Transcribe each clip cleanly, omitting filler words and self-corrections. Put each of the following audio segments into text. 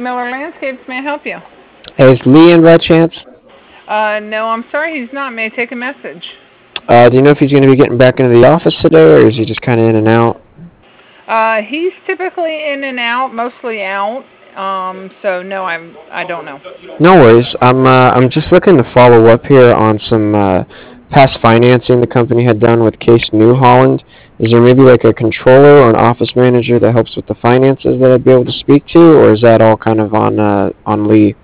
Miller Landscapes. May I help you? Hey, is Lee in by chance? No, I'm sorry, he's not. May I take a message? Do you know if he's going to be getting back into the office today, or is he just kind of in and out? He's typically in and out, mostly out. So no, I don't know. No worries. I'm just looking to follow up here on some past financing the company had done with Case New Holland. Is there maybe like a controller or an office manager that helps with the finances that I'd be able to speak to, or is that all kind of on Lee?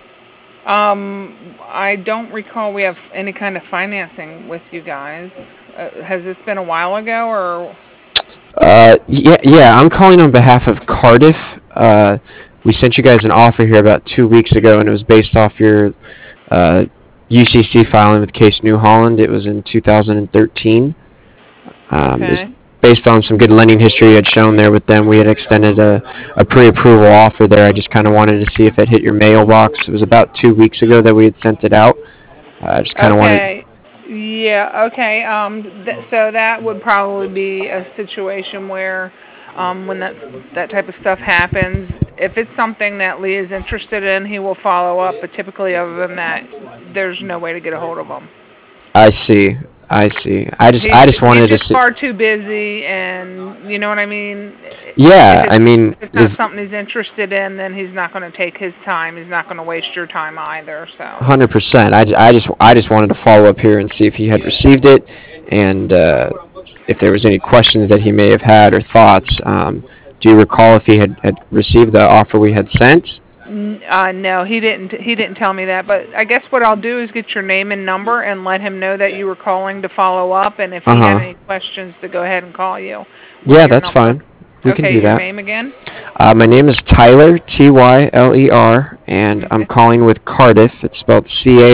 I don't recall we have any kind of financing with you guys. Has this been a while ago or? Yeah. I'm calling on behalf of Cardiff. We sent you guys an offer here about 2 weeks ago, and it was based off your uh, UCC filing with Case New Holland. It was in 2013. It was Okay. based on some good lending history you had shown there with them. We had extended a pre-approval offer there. I just kind of wanted to see if it hit your mailbox. It was about 2 weeks ago that we had sent it out. I just kind of wanted. Okay. Yeah, okay. So that would probably be a situation where, when that type of stuff happens, if it's something that Lee is interested in, he will follow up. But typically, other than that, there's no way to get a hold of him. I see. I see. I just He's wanted to just see. far too busy, and you know what I mean. Yeah, I mean, If it's not if something he's interested in, then he's not going to take his time. He's not going to waste your time either. So. 100%. I just wanted to follow up here and see if he had received it, and if there was any questions that he may have had or thoughts. Do you recall if he had received the offer we had sent? No, he didn't. He didn't tell me that. But I guess what I'll do is get your name and number and let him know that you were calling to follow up. And if Uh he had huh. any questions, to go ahead and call you with Yeah, your that's number. fine. We can Okay, do your that. name again? My name is Tyler, Tyler, and I'm Okay. calling with Cardiff. It's spelled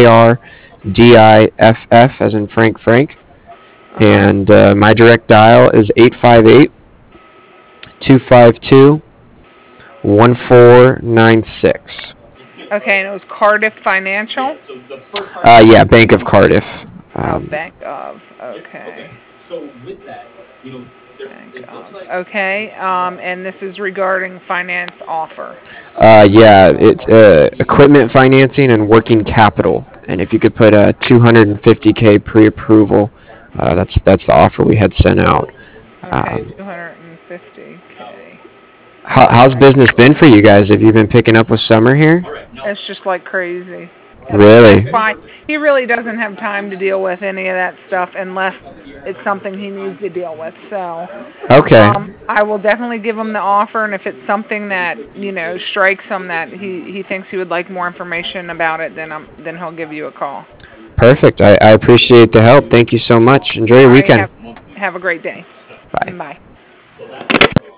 Cardiff, as in Frank. Uh huh. And my direct dial is 858 252 1496. Okay, and it was Cardiff Financial. Yeah, Bank of Cardiff. Oh, Um, Bank of. Okay. Bank of. Okay. And this is regarding finance offer. yeah, it's equipment financing and working capital. And if you could put a 250K pre-approval, that's the offer we had sent out. Okay, Um, 250K. how's Okay. business been for you guys? Have you been picking up with summer here? It's just like crazy. That's Really? fine. He really doesn't have time to deal with any of that stuff unless it's something he needs to deal with. So, Okay. I will definitely give him the offer, and if it's something that strikes him that he thinks he would like more information about it, then he'll give you a call. Perfect. I appreciate the help. Thank you so much. Enjoy All your right. weekend. Have a great day. Bye. Bye.